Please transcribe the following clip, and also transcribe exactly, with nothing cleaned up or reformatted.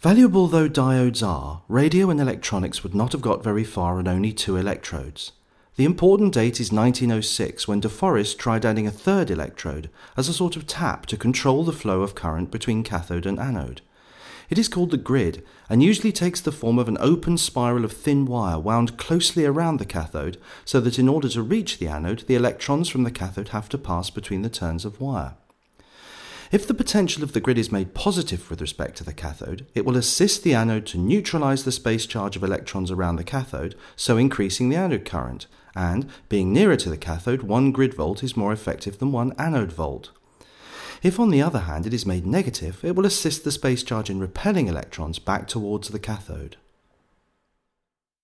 Valuable though diodes are, radio and electronics would not have got very far on only two electrodes. The important date is nineteen oh six, when de Forest tried adding a third electrode as a sort of tap to control the flow of current between cathode and anode. It is called the grid and usually takes the form of an open spiral of thin wire wound closely around the cathode, so that in order to reach the anode, the electrons from the cathode have to pass between the turns of wire. If the potential of the grid is made positive with respect to the cathode, it will assist the anode to neutralize the space charge of electrons around the cathode, so increasing the anode current, and, being nearer to the cathode, one grid volt is more effective than one anode volt. If, on the other hand, it is made negative, it will assist the space charge in repelling electrons back towards the cathode.